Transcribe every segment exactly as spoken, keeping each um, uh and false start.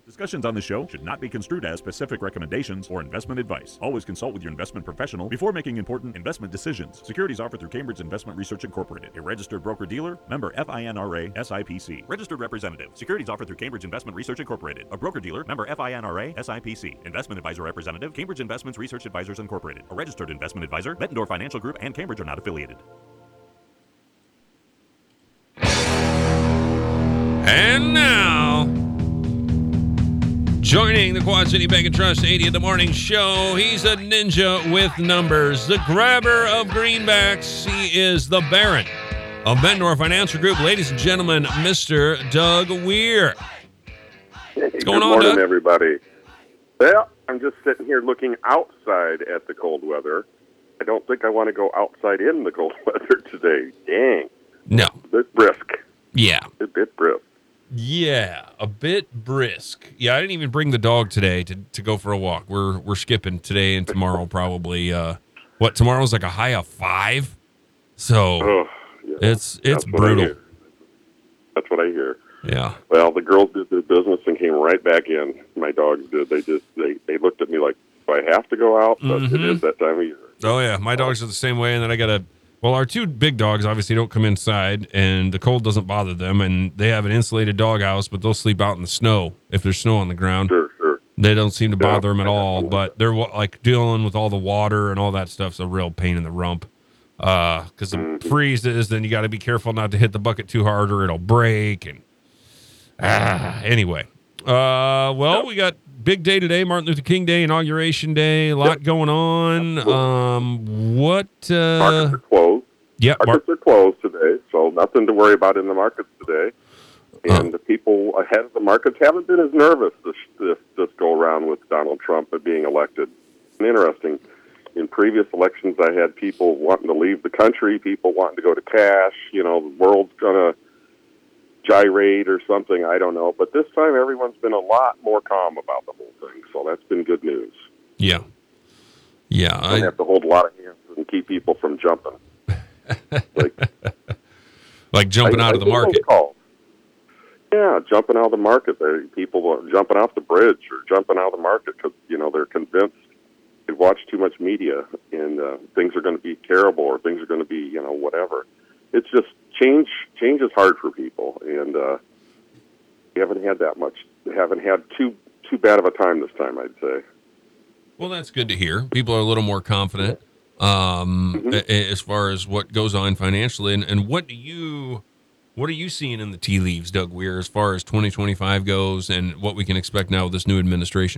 Discussions on this show should not be construed as specific recommendations or investment advice. Always consult with your investment professional before making important investment decisions. Securities offered through Cambridge Investment Research Incorporated, a registered broker-dealer, member FINRA S I P C. Registered representative. Securities offered through Cambridge Investment Research Incorporated, a broker-dealer, member FINRA S I P C. Investment advisor representative, Cambridge Investments Research Advisors Incorporated, a registered investment advisor. Bettendorf Financial Group and Cambridge are not affiliated. And now, joining the Quad City Bank and Trust eighty in the morning show, he's a ninja with numbers, the grabber of greenbacks. He is the Baron of Bettendorf Financial Group. Ladies and gentlemen, Mister Doug Weir. What's going Good on, morning, Doug? everybody. Well, I'm just sitting here looking outside at the cold weather. I don't think I want to go outside in the cold weather today. Dang. No. A bit brisk. Yeah. A bit brisk. Yeah, a bit brisk. Yeah, I didn't even bring the dog today to, to go for a walk. We're we're skipping today and tomorrow probably. Uh, what, tomorrow's like a high of five? So Oh, yeah. it's it's That's what I brutal. hear. That's what I hear. Yeah. Well, the girls did their business and came right back in. My dogs did. They just they, they looked at me like, do I have to go out? But Mhm. it is that time of year. Oh, yeah. My dogs are the same way. And then I got to, well, our two big dogs obviously don't come inside and the cold doesn't bother them. And they have an insulated doghouse, but they'll sleep out in the snow if there's snow on the ground. Sure, sure. They don't seem to bother Yeah. them at all, but they're wa- like dealing with all the water and all that stuff's a real pain in the rump. Uh, cause the Mhm. freezes, then you got to be careful not to hit the bucket too hard or it'll break. And ah, anyway, uh, well, we got big day today, Martin Luther King Day, Inauguration Day, a lot Yep. going on. Um, what, uh, Markets are closed. yeah, Mar- Markets are closed today, so nothing to worry about in the markets today. And Oh. the people ahead of the markets haven't been as nervous this, this, this go around with Donald Trump being elected. And interesting. In previous elections, I had people wanting to leave the country, people wanting to go to cash. You know, the world's going to gyrate or something. I don't know. But this time, everyone's been a lot more calm about the whole thing. So that's been good news. yeah, yeah, I don't I, have to hold a lot of hands and keep people from jumping. Like, like jumping I- out I of the get those market. calls. Yeah, jumping out of the market. There, people are jumping off the bridge or jumping out of the market because you know they're convinced they watch too much media and uh, things are going to be terrible or things are going to be you know whatever. It's just change. Change is hard for people, and uh, we haven't had that much. Haven't had too too bad of a time this time, I'd say. Well, that's good to hear. People are a little more confident um, Mhm. a- a- as far as what goes on financially. And, and what do you, what are you seeing in the tea leaves, Doug Weir, as far as twenty twenty-five goes and what we can expect now with this new administration?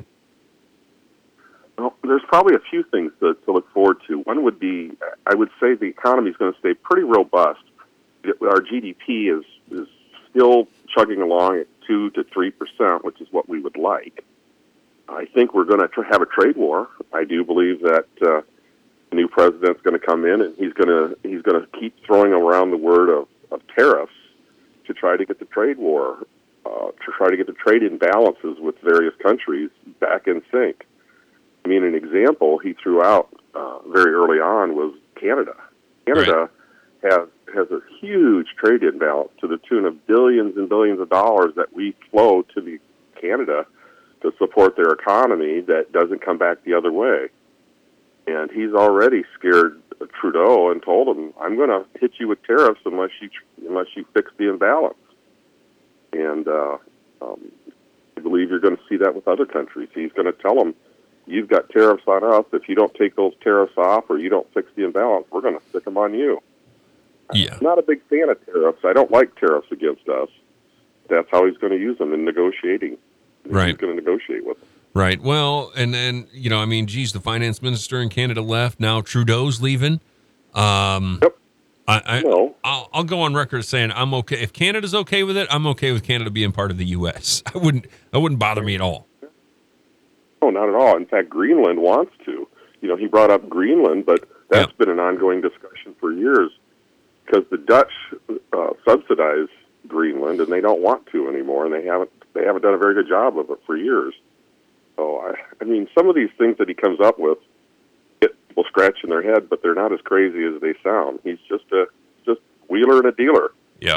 Well, there's probably a few things to, to look forward to. One would be, I would say the economy is going to stay pretty robust. Our G D P is, is still chugging along at two to three percent, which is what we would like. I think we're going to tr- have a trade war. I do believe that uh, the new president's going to come in and he's going to he's going to keep throwing around the word of, of tariffs to try to get the trade war, uh, to try to get the trade imbalances with various countries back in sync. I mean, an example he threw out uh, very early on was Canada. Canada has has a huge trade imbalance to the tune of billions and billions of dollars that we flow to the Canada to support their economy that doesn't come back the other way. And he's already scared Trudeau and told him, "I'm going to hit you with tariffs unless you unless you fix the imbalance." And uh, um, I believe you're going to see that with other countries. He's going to tell them, "You've got tariffs on us. If you don't take those tariffs off or you don't fix the imbalance, we're going to stick them on you." Yeah. I'm not a big fan of tariffs. I don't like tariffs against us. That's how he's going to use them in negotiating. Right. He's going to negotiate with them. Right. Well, and then, you know, I mean, geez, the finance minister in Canada left. Now Trudeau's leaving. Um, Yep. I, I, No. I'll, I'll go on record saying I'm okay. If Canada's okay with it, I'm okay with Canada being part of the U S. I wouldn't, that wouldn't bother me at all. No, not at all. In fact, Greenland wants to. You know, he brought up Greenland, but that's Yeah. been an ongoing discussion for years because the Dutch uh, subsidize Greenland, and they don't want to anymore, and they haven't they haven't done a very good job of it for years. So, I, I mean, some of these things that he comes up with get people scratching their head, but they're not as crazy as they sound. He's just a just wheeler and a dealer. Yeah.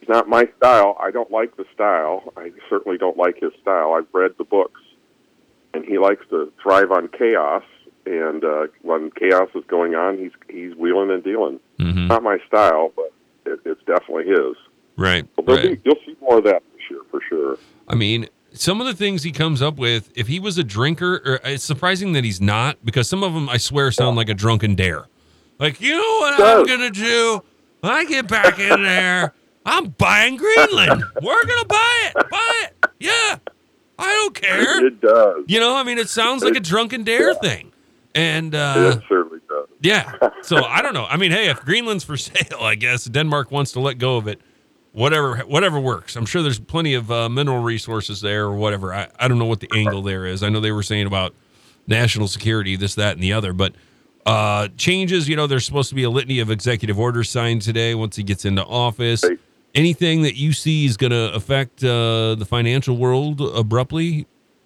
It's not my style. I don't like the style. I certainly don't like his style. I've read the books, and he likes to thrive on chaos. And uh, when chaos is going on, he's he's wheeling and dealing. Mm-hmm. Not my style, but it, it's definitely his. Right. So right. Be, you'll see more of that this year for sure. I mean, some of the things he comes up with, if he was a drinker, or it's surprising that he's not, because some of them, I swear, sound like a drunken dare. Like, you know what I'm going to do? When I get back in there, I'm buying Greenland. We're going to buy it. Buy it. Yeah. I don't care. It does. You know, I mean, it sounds like a drunken dare yeah. thing. And, uh, it certainly does. Yeah. So I don't know. I mean, hey, if Greenland's for sale, I guess Denmark wants to let go of it. Whatever, whatever works. I'm sure there's plenty of uh, mineral resources there or whatever. I, I don't know what the angle there is. I know they were saying about national security, this, that, and the other. But uh, changes, you know, there's supposed to be a litany of executive orders signed today once he gets into office. Right. Anything that you see is going to affect uh, the financial world abruptly?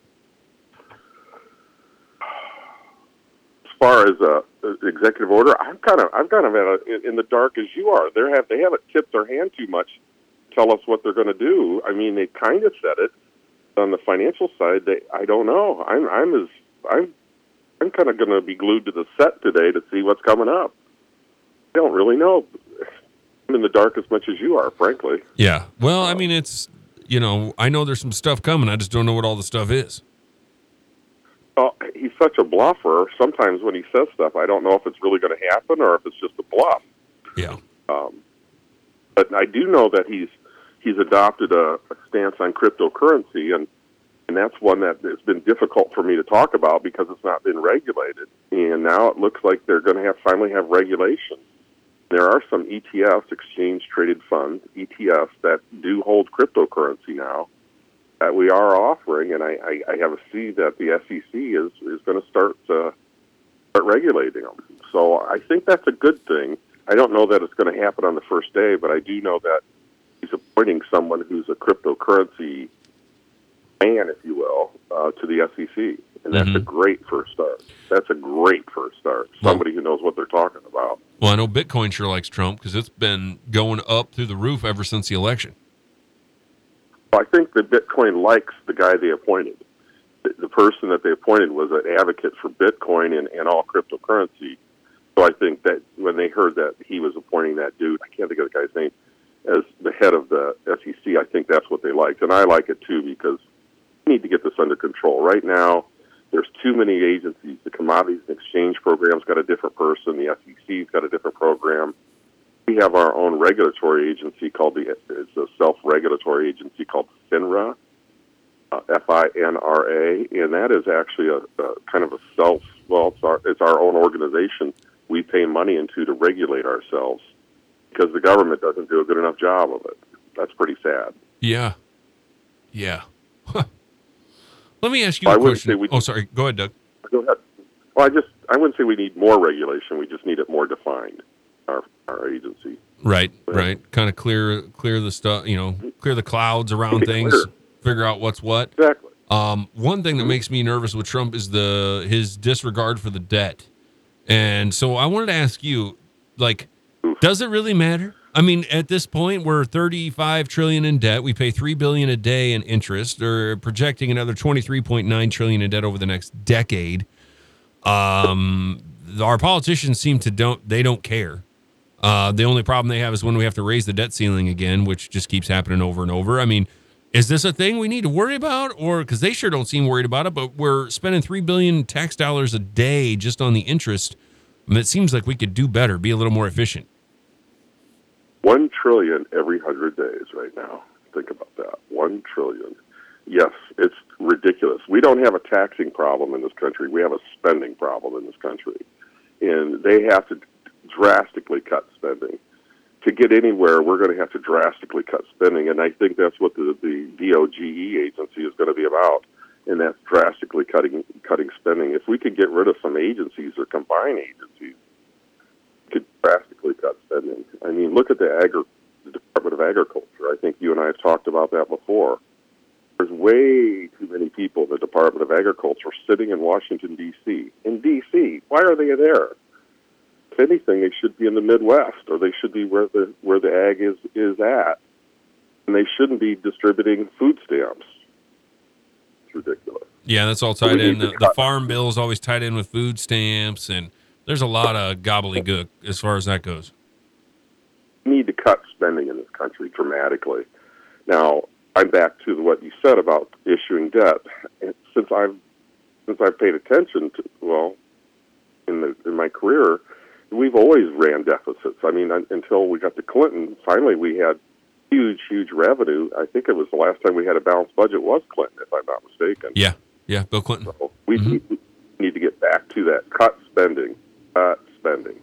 As far as uh, executive order, I'm kind of I'm kind of at a, in the dark as you are. They have they haven't tipped their hand too much. Tell us what they're going to do. I mean, they kind of said it. On the financial side, they I don't know. I'm I'm as I'm I'm kind of going to be glued to the set today to see what's coming up. I don't really know. I'm in the dark as much as you are, frankly. Yeah. Well, I mean, it's you know, I know there's some stuff coming. I just don't know what all the stuff is. Well, he's such a bluffer. Sometimes when he says stuff, I don't know if it's really going to happen or if it's just a bluff. Yeah. Um, but I do know that he's he's adopted a, a stance on cryptocurrency, and and that's one that has been difficult for me to talk about because it's not been regulated. And now it looks like they're going to have finally have regulation. There are some E T Fs, exchange-traded funds, E T Fs, that do hold cryptocurrency now that we are offering, and I, I, I have a see that the S E C is, is going to start uh, start regulating them. So I think that's a good thing. I don't know that it's going to happen on the first day, but I do know that he's appointing someone who's a cryptocurrency man, if you will, uh, to the S E C, and that's mm-hmm. a great first start. That's a great first start. Somebody well, who knows what they're talking about. Well, I know Bitcoin sure likes Trump because it's been going up through the roof ever since the election. I think that Bitcoin likes the guy they appointed. The, the person that they appointed was an advocate for Bitcoin and, and all cryptocurrency. So I think that when they heard that he was appointing that dude, I can't think of the guy's name, as the head of the S E C, I think that's what they liked. And I like it too because we need to get this under control. Right now, there's too many agencies. The Commodities and Exchange Program's got a different person. The S E C's got a different program. We have our own regulatory agency called the, it's a self-regulatory agency called FINRA, uh, F I N R A, and that is actually a, a kind of a self, well, it's our, it's our own organization we pay money into to regulate ourselves because the government doesn't do a good enough job of it. That's pretty sad. Yeah. Yeah. Huh. Let me ask you well, a question. We, oh, sorry. Go ahead, Doug. Go ahead. Well, I just, I wouldn't say we need more regulation. We just need it more defined. Our our agency. Right, right. Kind of clear clear the stuff, you know, clear the clouds around things, clear. Figure out what's what. Exactly. Um, one thing that mm-hmm. makes me nervous with Trump is the his disregard for the debt. And so I wanted to ask you, like, Oof. does it really matter? I mean, at this point, we're thirty-five trillion dollars in debt. We pay three billion dollars a day in interest. They're projecting another twenty-three point nine trillion dollars in debt over the next decade. Um, our politicians seem to don't, they don't care. Uh, the only problem they have is when we have to raise the debt ceiling again, which just keeps happening over and over. I mean, is this a thing we need to worry about? Or because they sure don't seem worried about it, but we're spending three billion dollars tax dollars a day just on the interest. I mean, it seems like we could do better, be a little more efficient. One trillion every hundred days right now. Think about that. One trillion. Yes, it's ridiculous. We don't have a taxing problem in this country. We have a spending problem in this country. And they have to drastically cut spending. To get anywhere, we're going to have to drastically cut spending, and I think that's what the, the D O G E agency is going to be about, and that's drastically cutting cutting spending. If we could get rid of some agencies or combine agencies, we could drastically cut spending. I mean, look at the, Agri- the Department of Agriculture. I think you and I have talked about that before. There's way too many people in the Department of Agriculture sitting in Washington, D C In D C, why are they there? If anything, they should be in the Midwest, or they should be where the where the ag is is at. and they shouldn't be distributing food stamps. It's ridiculous. Yeah, that's all So tied we in. need to The, the cut- farm bill is always tied in with food stamps, and there's a lot of gobbledygook as far as that goes. We need to cut spending in this country dramatically. Now, I'm back to what you said about issuing debt. And since I've since I've paid attention to, well, in the in my career, we've always ran deficits. I mean, un, until we got to Clinton, finally we had huge, huge revenue. I think it was the last time we had a balanced budget was Clinton, if I'm not mistaken. Yeah, yeah, Bill Clinton. So we Mhm. need, need to get back to that. Cut spending. Cut spending.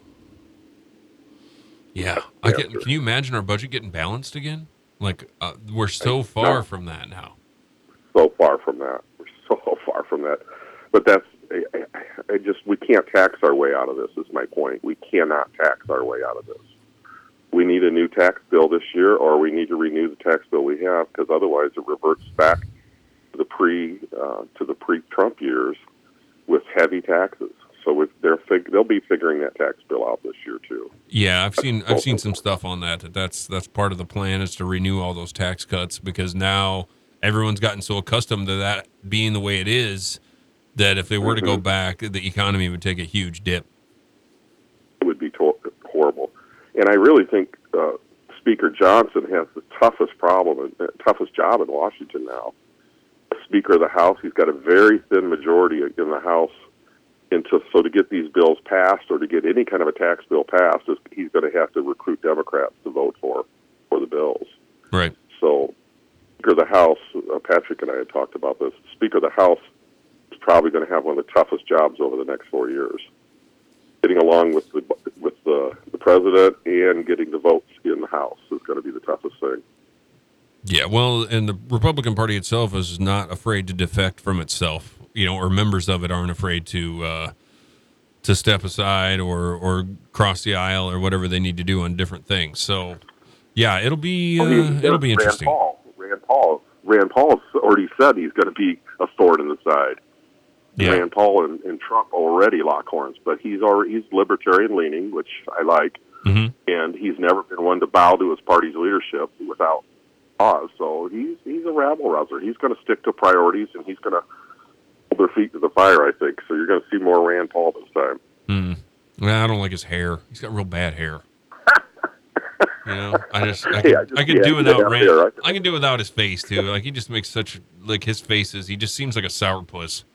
Yeah, That's I the can. answer. Can you imagine our budget getting balanced again? Like uh, we're so I- far no. from that now. So far from that. We're so far from that. But that's, I, I, I just, we can't tax our way out of this, is my point. We cannot tax our way out of this. We need a new tax bill this year, or we need to renew the tax bill we have, because otherwise it reverts back to the pre, uh, to the pre-Trump years with heavy taxes. So if they're fig- they'll be figuring that tax bill out this year too. Yeah, I've seen I've also- seen some stuff on that. that That's that's part of the plan is to renew all those tax cuts because now everyone's gotten so accustomed to that being the way it is that if they were to go Mhm. back, the economy would take a huge dip. It would be to- horrible. And I really think uh, Speaker Johnson has the toughest problem, uh, toughest job in Washington now. Speaker of the House, he's got a very thin majority in the House. And to, so to get these bills passed or to get any kind of a tax bill passed, is, he's going to have to recruit Democrats to vote for for the bills. Right. So Speaker of the House, uh, Patrick and I had talked about this, Speaker of the House is probably going to have one of the toughest jobs over the next four years. Getting along with the with the, the president and getting the votes in the House is going to be the toughest thing. Yeah, well, and the Republican Party itself is not afraid to defect from itself, you know, or members of it aren't afraid to uh, to step aside or or cross the aisle or whatever they need to do on different things. So, yeah, it'll be uh, Well, he- it'll be Rand interesting. Paul, Rand Paul, Rand Paul has already said he's going to be a sword in the side. Yeah. Rand Paul and, and Trump already lock horns, but he's already he's libertarian leaning, which I like, hmm and he's never been one to bow to his party's leadership without cause. So he's he's a rabble rouser. He's going to stick to priorities, and he's going to hold their feet to the fire, I think. So you're going to see more Rand Paul this time. Mm. Well, I don't like his hair. He's got real bad hair. You know, I just I can, Yeah, just- I can yeah, do he without doesn't have Rand. hair, right? I can do without his face too. Like he just makes such like his faces. He just seems like a sourpuss.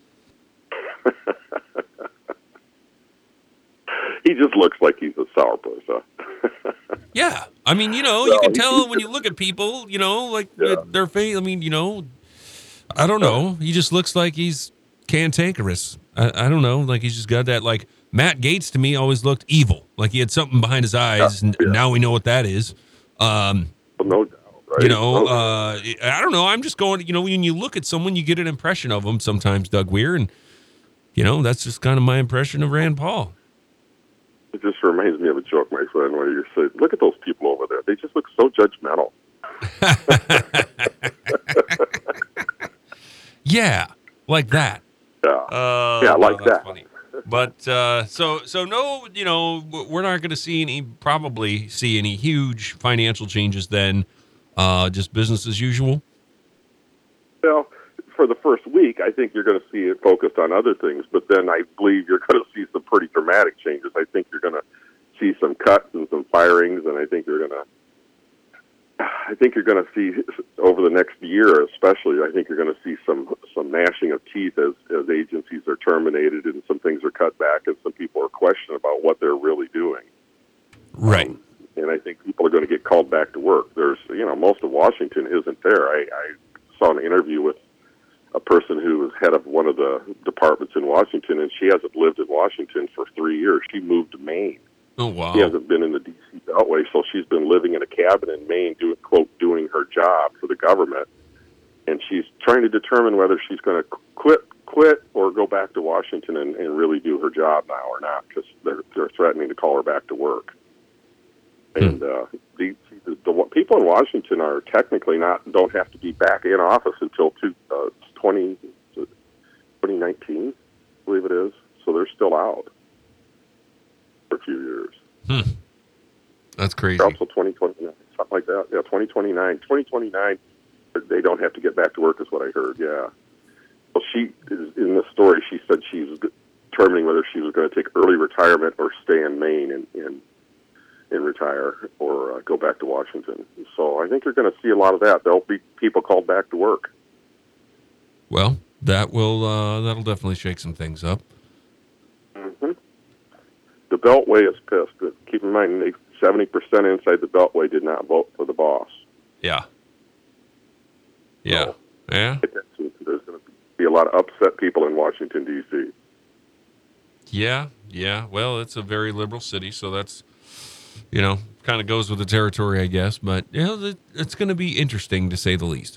He just looks like he's a sourpuss, huh? Yeah, I mean, you know, you Well, can he- tell when you look at people, you know, like Yeah. with their face. I mean, you know, I don't know. He just looks like he's cantankerous. I, I don't know. Like he's just got that. Like Matt Gaetz to me always looked evil. Like he had something behind his eyes, and Yeah. now we know what that is. Um, Well, no doubt, right? you know, No uh, I don't know. I'm just going. You know, when you look at someone, you get an impression of them sometimes, Doug Weir, and you know, that's just kind of my impression of Rand Paul. It just reminds me of a joke, my friend, where you're saying, look at those people over there. They just look so judgmental. Yeah, like that. Yeah. Uh, Yeah, like well, that's that. Funny. But uh, so so no, you know, we're not going to see any, probably see any huge financial changes then. Uh, just business as usual. Well, for the first week, I think you're going to see it focused on other things, but then I believe you're going to see some pretty dramatic changes. I think you're going to see some cuts and some firings, and I think you're going to I think you're going to see over the next year, especially. I think you're going to see some some gnashing of teeth as as agencies are terminated and some things are cut back, and some people are questioning about what they're really doing. Right. Um, and I think people are going to get called back to work. There's, you know, most of Washington isn't there. I, I saw an interview with a person who was head of one of the departments in Washington, and she hasn't lived in Washington for three years. She moved to Maine. Oh wow. She hasn't been in the D C Beltway, so she's been living in a cabin in Maine, doing quote doing her job for the government, and she's trying to determine whether she's going to quit quit or go back to Washington and, and really do her job now or not, because they're they're threatening to call her back to work. Hmm. And uh, the, the, the people in Washington are technically not don't have to be back in office until two, uh, twenty, twenty nineteen, I believe it is. So they're still out for a few years. Hmm. That's crazy. Also twenty twenty-nine, something like that. Yeah, twenty twenty-nine. twenty twenty-nine, they don't have to get back to work is what I heard, yeah. Well, she, is in the story, she said she was determining whether she was going to take early retirement or stay in Maine and, and, and retire or uh, go back to Washington. So I think you're going to see a lot of that. There'll be people called back to work. Well, that will uh, that'll definitely shake some things up. Mm-hmm. The Beltway is pissed. But keep in mind, they, seventy percent inside the Beltway did not vote for the boss. Yeah. Yeah. So, yeah. There's going to be a lot of upset people in Washington, D C Yeah. Yeah. Well, it's a very liberal city, so that's, you know, kind of goes with the territory, I guess. But, you know, it's going to be interesting, to say the least.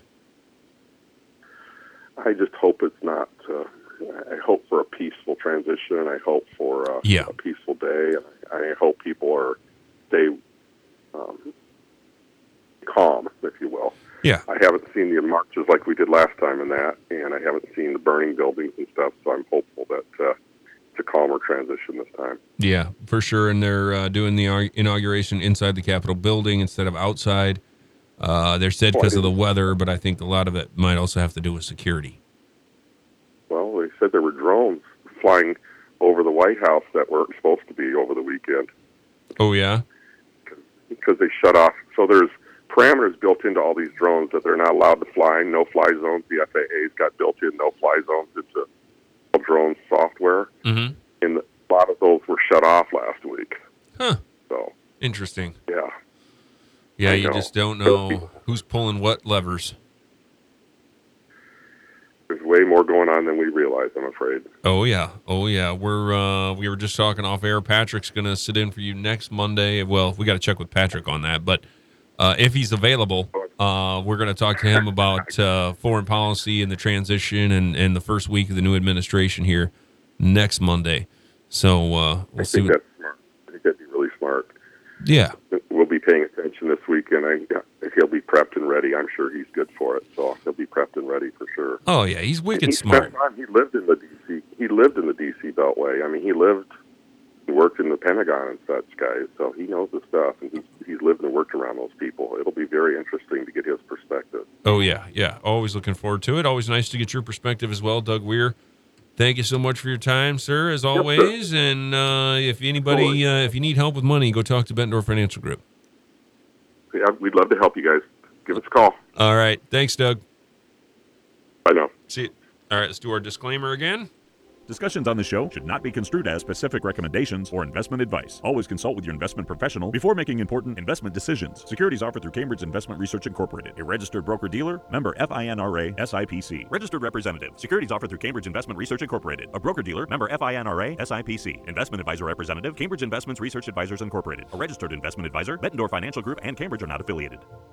I just hope it's not. Uh, I hope for a peaceful transition, and I hope for uh, yeah. a peaceful day. And I, I hope people are stay um, calm, if you will. Yeah. I haven't seen the marches like we did last time in that, and I haven't seen the burning buildings and stuff. So I'm hopeful that uh, it's a calmer transition this time. Yeah, for sure. And they're uh, doing the inauguration inside the Capitol building instead of outside. Uh, they're said because of the weather, but I think a lot of it might also have to do with security. Well, they said there were drones flying over the White House that weren't supposed to be over the weekend. Oh, yeah? Because they shut off. So there's parameters built into all these drones that they're not allowed to fly, no-fly zones. The F A A's got built-in no-fly zones into drone software. Mm-hmm. And a lot of those were shut off last week. Huh. So interesting. Yeah. Yeah, I you know. just don't know who's pulling what levers. There's way more going on than we realize, I'm afraid. Oh yeah, oh yeah. We're uh, we were just talking off air. Patrick's going to sit in for you next Monday. Well, we got to check with Patrick on that, but uh, if he's available, uh, we're going to talk to him about uh, foreign policy and the transition and, and the first week of the new administration here next Monday. So uh, we'll I see. think What, that's smart. I think that'd be really smart. yeah. We'll be paying attention this weekend. I, he'll be prepped and ready. I'm sure he's good for it. So he'll be prepped and ready for sure. Oh yeah, he's wicked he smart. Spent time, he lived in the D C. He lived in the D C Beltway. I mean, he lived and worked in the Pentagon and such, guys. So he knows the stuff, and he's he's lived and worked around those people. It'll be very interesting to get his perspective. Oh yeah, yeah. Always looking forward to it. Always nice to get your perspective as well, Doug Weir. Thank you so much for your time, sir, as always. Yep, and uh, if anybody, uh, if you need help with money, go talk to Bettendorf Financial Group. Yeah, we'd love to help you guys. Give us a call. All right. Thanks, Doug. I know. See you. All right, let's do our disclaimer again. Discussions on the show should not be construed as specific recommendations or investment advice. Always consult with your investment professional before making important investment decisions. Securities offered through Cambridge Investment Research Incorporated, a registered broker-dealer, member FINRA, S I P C. Registered representative. Securities offered through Cambridge Investment Research Incorporated, a broker-dealer, member FINRA, S I P C. Investment advisor representative, Cambridge Investments Research Advisors Incorporated, a registered investment advisor. Bettendorf Financial Group and Cambridge are not affiliated.